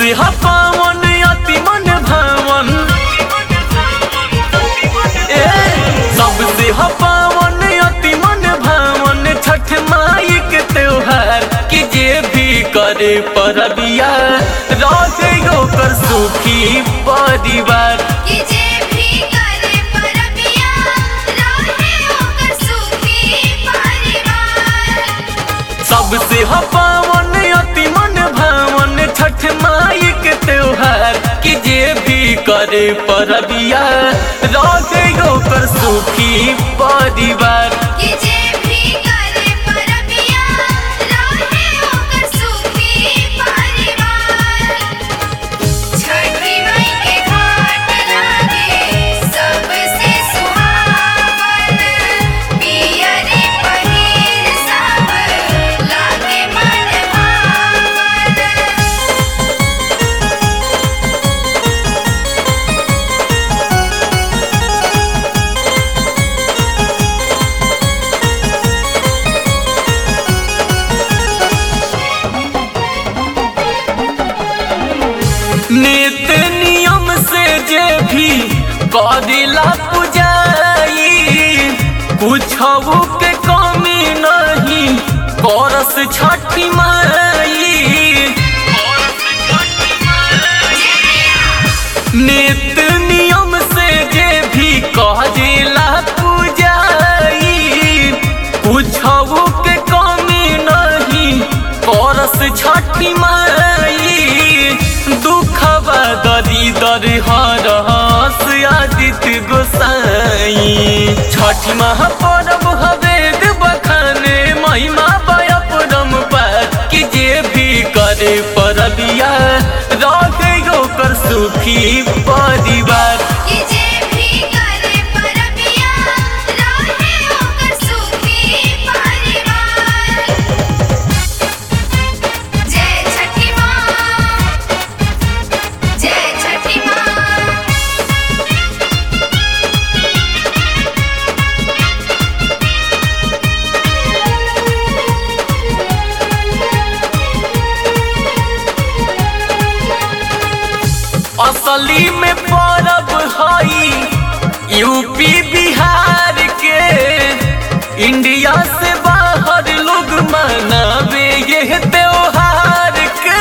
सबसे पावन अति मन भावन, सबसे पावन अति मन भावन छठ माई के त्योहार कि जे भी करे परबिया रहे ओकर सुखी परिवार। कि जे भी करे परबिया रहे ओकर सुखी परिवार। सबसे पावन अति मन भावन छठ माई के त्योहार कि जे भी करे परबिया रहे ओकर सुखी परिवार। कि जे भी करे परबिया रहे ओकर सुखी परिवार। छठी माई के घाट लागे सबसे सुहावन, पियरी पहिर सब लागे मन भावन। नित्य नियम से जे भी करेला पूजाई कुछऊ के कमी नहीं करस छठी माई। नित्य नियम से जे भी करेला पूजाई कुछऊ के कमी नहीं करस छठी माई। दुखवा दरिदर हरस आदित्य गोसाई। छठ महापर्व हवेद बखाने महिमा बया परम्पार कि जे भी करे परबिया रहे ओकर सुखी परिवार। कि जे भी करे परबिया रहे ओकर सुखी परिवार। जय छठी माँ, जय छठी माँ। असली में परब हई यूपी बिहार के, इंडिया से बाहर लोग मनावे ये त्योहार के।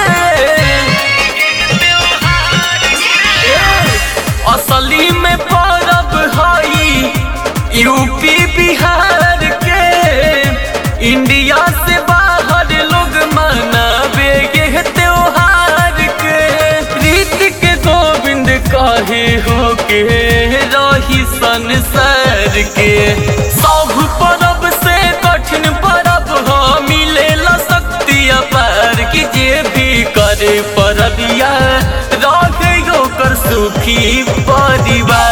असली में परब हई यूपी बिहार के, इंडिया से बाहर लोग मनावे ये त्योहार के। रीतिक गोविंद कहे हो के रही संसार के, सब परब से कठिन परब हो मिलेला शक्ति अपार कि जे भी करे परबिया रहे ओकर सुखी परिवार।